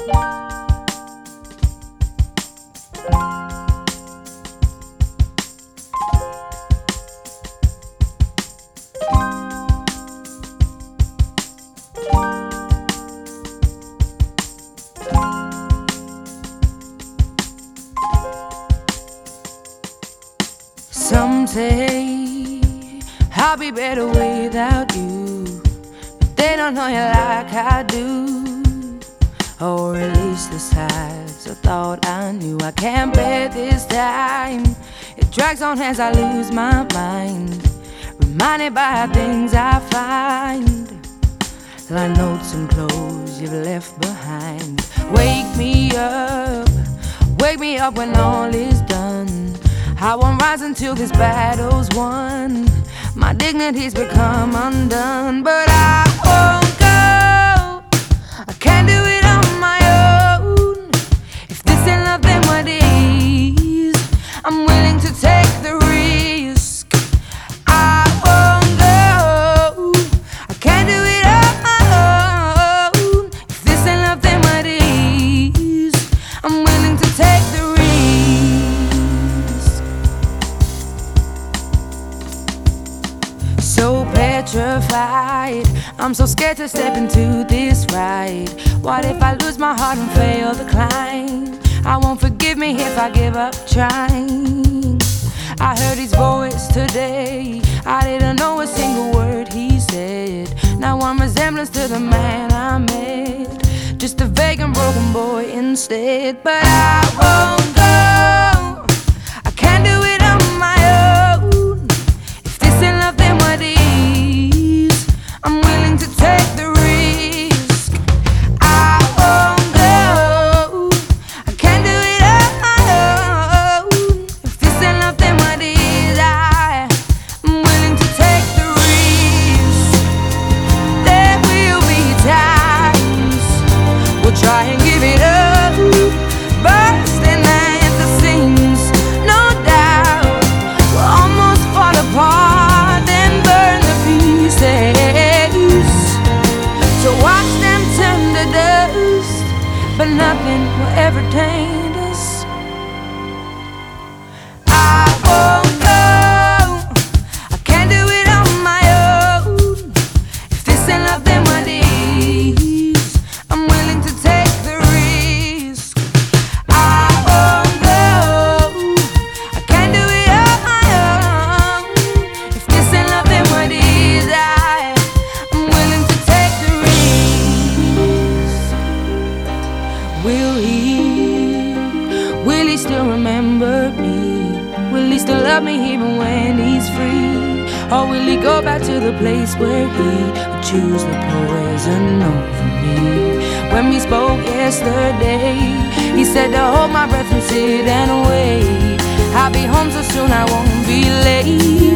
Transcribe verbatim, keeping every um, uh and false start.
Some say I'll be better without you, but they don't know you like I do. Or at least the sides I thought I knew. I can't bear this time. It drags on as I lose my mind, reminded by things I find, like notes and clothes you've left behind. Wake me up, wake me up when all is done. I won't rise until this battle's won. My dignity's become undone, but I won't go. I can't do it on my own. If this ain't love, then what is? I'm willing to take the risk. I won't go. I can't do it on my own. If this ain't love, then what is? I'm willing to take the risk. So petrified, I'm so scared to step into this ride. What if I lose my heart and fail the climb? I won't forgive me if I give up trying. I heard his voice today, I didn't know a single word he said. Now I'm resemblance to the man I met, just a vague and broken boy instead. But I won't go. I can't do it on my own. If this ain't love, then what is? I'm willing to take the risk. I won't go. I can't do it on my own. If this ain't love, then what is? I am willing to take the risk. There will be times we'll try and give it up, bursting at the seams, no doubt. We'll almost fall apart and burn to pieces. So watch them turn to dust, but nothing will ever taint us. I won't go. I can't do it on my own. If this ain't love, then what is? I'm willing to take the risk. I won't go. I can't do it on my own. If this ain't love, then what is? I am willing to take the risk. Will he, will he still remember me? Will he still love me even when he's free? Or will he go back to the place where he would choose the poison over me? When we spoke yesterday, he said to hold my breath and sit and wait. I'll be home so soon I won't be late.